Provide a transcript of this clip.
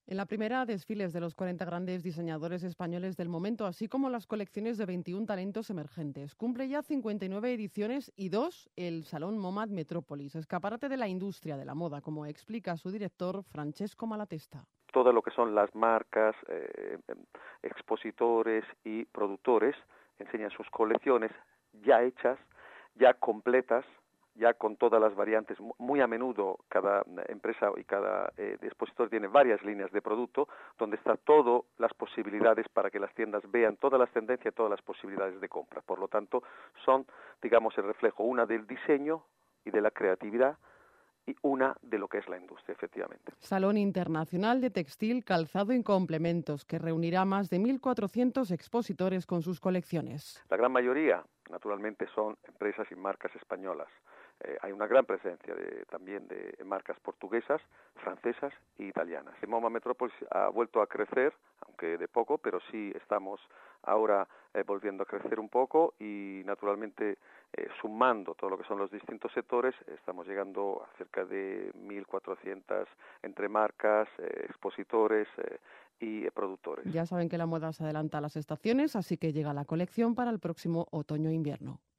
En la primera, desfiles de los 40 grandes diseñadores españoles del momento, así como las colecciones de 21 talentos emergentes. Cumple ya 59 ediciones y 2 el Salón MoMA Metrópolis, escaparate de la industria de la moda, como explica su director Francesco Malatesta. Todo lo que son las marcas, expositores y productores enseñan sus colecciones ya hechas, ya completas, ya con todas las variantes. Muy a menudo cada empresa y cada expositor tiene varias líneas de producto donde está todas las posibilidades para que las tiendas vean todas las tendencias y todas las posibilidades de compra. Por lo tanto, son, digamos, el reflejo una del diseño y de la creatividad y una de lo que es la industria, efectivamente. Salón Internacional de Textil, Calzado y Complementos, que reunirá más de 1.400 expositores con sus colecciones. La gran mayoría, naturalmente, son empresas y marcas españolas. Hay una gran presencia también de marcas portuguesas, francesas e italianas. El MoMA Metrópolis ha vuelto a crecer, aunque de poco, pero sí estamos ahora volviendo a crecer un poco y, naturalmente, sumando todo lo que son los distintos sectores, estamos llegando a cerca de 1.400 entre marcas, expositores y productores. Ya saben que la moda se adelanta a las estaciones, así que llega la colección para el próximo otoño-invierno.